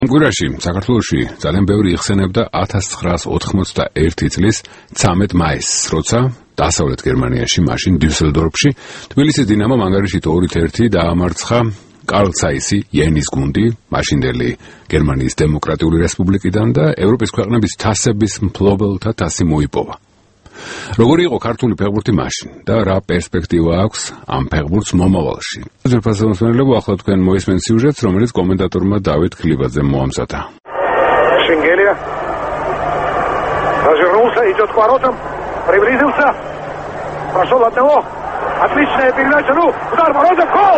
კვირაში საქართველოში ძალიან ბევრი იხსენებდა 1991 წლის 13 მაისს, როცა დასავლეთ გერმანიაში, მაშინ დიუსელდორფში, თბილისის დინამომ ანგარიშით 2-1 დაამარცხა კარლ ცაისი იენის გუნდი, მაშინდელი გერმანიის დემოკრატიული რესპუბლიკიდან და ევროპის ქვეყნების თასების მფლობელთა თასი მოიპოვა. როგორი იყო ქართული ფეხბურთი მაშინ და რა პერსპექტივა აქვს ამ ფეხბურთს მომავალში? ძირფასმოსმენელებო, ახლა თქვენ მოისმენთ სიუჟეტს, რომელიც კომენტატორმა დავით ქლიბაძემ моамзада. Шенгелия развернулся, идет к воротам, приблизился, прошел от него, отличная передача, удар воротам, гол!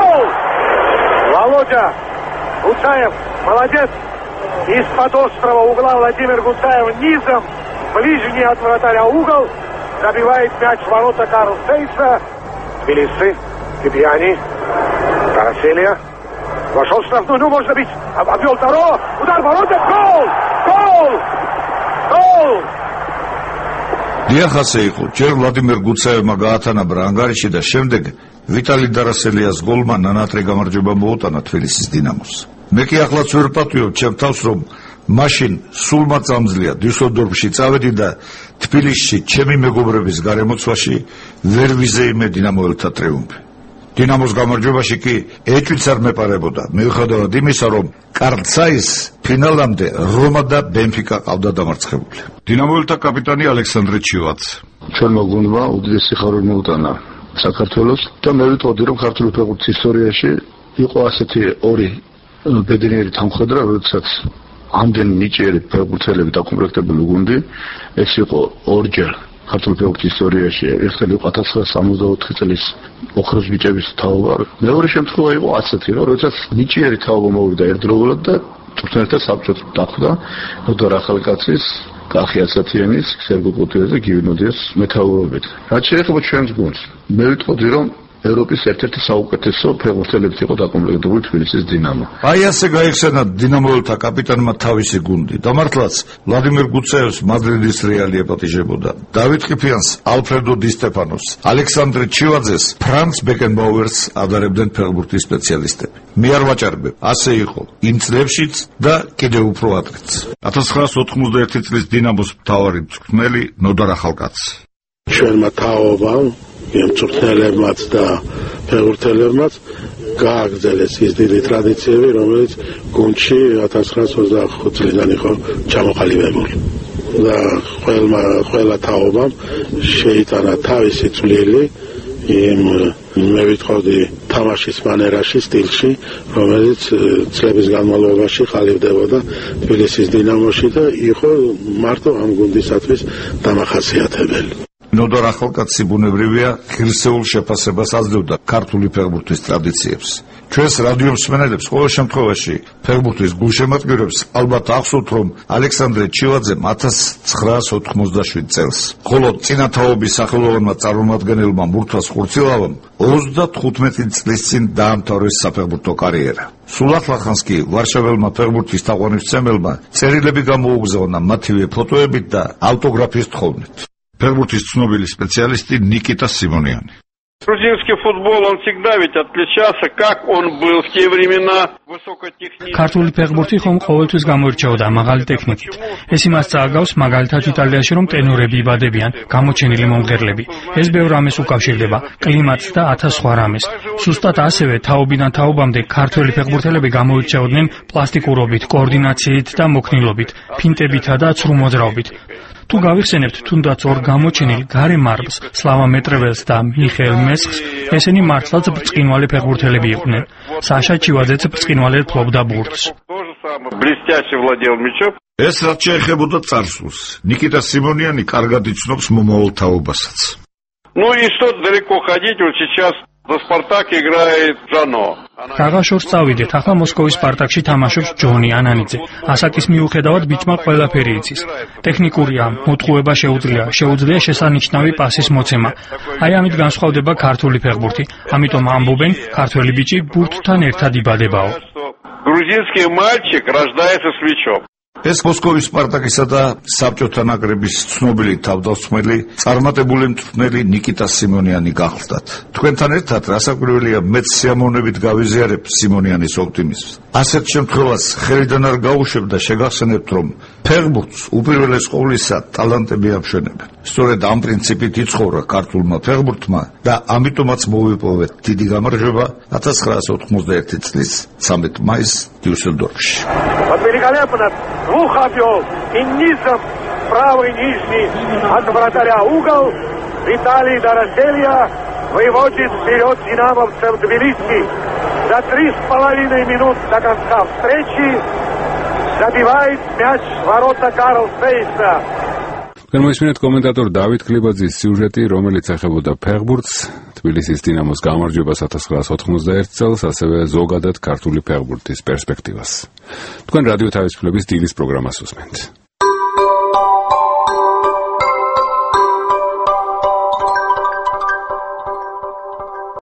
Володя Гуцаев, молодец, из-под острого угла Владимир Гуцаев низом, ближний от вратаря угол, забивает мяч в ворота Карл Цейса. Тбилиси, Кипьяни, Караселия. Вошел в штрафную, можно бить. Обвел второго, удар ворота, гол! დიახ, ასე იყო. ჯერ ვლადიმერ გუცაევმა გაათანაბრა ანგარიში და შემდეგ ვიტალი დარასელიას გოლმა ნანატრი გამარჯვება მოუტანა თბილისის დინამოს. მე კი ახლაც ვერ პატიობ ჩემ თავს, რომ მაშინ სულმა წამძლია დიუსელდორფში წავედი და თბილისში ჩემი მეგობრების გარემოცვაში ვერ ვიზეიმე დინამოელთა ტრიუმფი. დინამოს გამარჯვებაში კი ეჭვიც არ მეპარებოდა, მიუხედავად იმისა, რომ კარლ ცაის ფინალამდე რომა და ბენფიკა ყავდა დამარცხებული. დინამოელთა კაპიტანი ალექსანდრე ჩივაძე. ჩვენმა გუნდმა უდიდესი ხარული მოუტანა საქართველოს და მე ვიტყოდი, რომ ქართული ფეხბურთის ისტორიაში იყო ასეთი ორი ბედნიერი თანხმდრა, როდესაც ამდენი ნიჭიერი ფეხბურთელები დაკომპლექტებული გუნდი, ეს იყო ორჯერ ქართული ფეხბურთის ისტორიაში, ერთხელ იყო 1964 წლის ოქროს ბიჭების თაობა. მეორე შემთხვევა იყო ასეთი, რომ როდესაც ნიჭიერი თაობა მოვიდა ერთდროულად და თურქეთთან საბჭოც დახვდა ნოდარ ახალკაცის, კახი ასათიანის, სერგო კუტიას და გივი ნოდიას მეთაურობით. რაც შეეხება ჩვენს გუნდს, მე ვიტყოდი, რომ ევროპის ერთ-ერთი საუკეთესო ფეხბურთელებით იყო დაკომპლექტებული თბილისის დინამო. აი ასე გაიხსენა დინამოელთა კაპიტანმა თავისი გუნდი. დამართლაც ვლადიმერ გუცაევს მადრიდის რეალი ეპატიჟებოდა. დავით ყიფიანს ალფრედო დი სტეფანოს, ალექსანდრე ჩივაძეს, ფრანც ბეკენბაუერს ადარებდნენ ფეხბურთის სპეციალისტები. მე არ ვაჭარბებ, ასე იყო იმ წლებშიც და კიდევ უფრო ადრეც. 1991 წლის დინამოს მთავარი მწვრთნელი ნოდარ ახალკაცი. ჩვენმა თაობამ მწვრთნელებმაც და ფეხბურთელებმაც გააგრძელეს ის დიდი ტრადიციები, რომელიც გუნდში 1925 წლიდან იყო ჩამოყალიბებული. და ყველა თაობამ შეიტანა თავისი წვლილი იმ მე ვიტყოდი თამაშის მანერაში, სტილში, რომელიც წლების განმავლობაში ყალიბდებოდა თბილისის დინამოში და იყო მარტო ამ გუნდისათვის დამახასიათებელი. ნოდარ ახალკაცი ბუნებრივია ღირსეულ შეფასებას აძლევდა ქართული ფეხბურთის ტრადიციებს. ჩვენს რადიო მსმენელებს ყოველ შემთხვევაში ფეხბურთის გულშემატკივრებს ალბათ ახსოვთ, რომ ალექსანდრე ჩივაძემ 1997 წელს, ხოლო წინათაობის სახელოვანმა წარმომადგენელმა მურთას ხურცილავამ 35 წლის წინ დაამთავრეს საფეხბურთო კარიერა. სულ ახლახანს კი ვარშაველმა ფეხბურთის თაყვანისმცემელმა წერილები გამოუგზავნა მათივე ფოტოებით და ავტოგრაფის თხოვნით. ფეხბურთის ცნობილი სპეციალისტი ნიკიტა სიმონიანი. Грузинский футбол, он всегда ведь отличался, как он был в те времена высокотехнический. ქართული ფეხბურთი ხომ ყოველთვის გამოირჩეოდა მაღალი ტექნიკით. ეს იმას წააგავს, მაგალითად იტალიაში, რომ ტენორები იბადებიან, გამოჩენილი მომღერლები. ეს ბევრ ამას უკავშირდება, კლიმატს და 1000 სხვა რამეს. ზუსტად ასევე თაობიდან თაობამდე ქართველი ფეხბურთელები გამოირჩეოდნენ პლასტიკურობით, კოორდინაციით და მოქნილობით, ფინტებითა და ცრუ მოძრაობით. თუ გავიხსენებთ თუნდაც ორ გამოჩენილ გარე მარბლს, სლავა მეტრეველს და მიხეილ მესხს, ესენი მართლაც ბრწყინვალე ფეხბურთელები იყვნენ. საშა ჩივაძეც ბრწყინვალედ ფლობდა ბურთს. ეს რაც შეეხებოდა წარსულს, ნიკიტა სიმონიანი კარგად იცნობს მომავალ თაობასაც. Ну и что далеко ходить, вот сейчас за Спартак играет Жано. Გაგაშორს წავიდეთ, ახლა მოსკოვის სპარტაკში თამაშობს ჯონი ანანიძე. ასაკის მიუხედავად ბიჭმა ყველაფერი იცის. ტექნიკურია, მოტყუება შეუძლია შესანიშნავი პასის მოცემა. აი ამით განსხვავდება ქართული ფეხბურთი. ამიტომ ამბობენ, ქართველი ბიჭი ბურთთან ერთად იბადებაო. Грузинский мальчик рождается с мячом. ეს მოსკოვის სპარტაკისა და საბჭოთა ნაკრების ცნობილი თავდამსხმელი წარმატებული მწვრთნელი ნიკიტა სიმონიანი გახლდათ. თქვენთან ერთად რასაკვირველია მეც სიამოვნებით გავიზიარებ სიმონიანის ოპტიმიზმს. ასეთ შემთხვევას ხელიდან არ გაუშვებ და შეგახსენებთ, რომ ფეხბურთს უპირველეს ყოვლისა ტალანტები ამშვენებენ. სწორედ ამ პრინციპით იცხოვრა ქართულმა ფეხბურთმა და ამიტომაც მოვიპოვეთ დიდი გამარჯვება 1991 წლის 13 მაისს დიუსელდორფში. Двух обвел и низом правый нижний от вратаря угол. Виталий Дорофеев выводит вперед динамовцев Тбилиси. За 3,5 минут до конца встречи забивает мяч в ворота Карл Сейса. Გამოისმინეთ კომენტატორ დავით კლებაძის სიუჟეტი, რომელიც ეხებოდა ფეხბურთს, თბილისის დინამოს გამარჯვებას 1991 წელს, ასევე ზოგადად ქართული ფეხბურთის პერსპექტივას. თქვენ რადიო თავისუფლების დილის პროგრამას უსმენთ.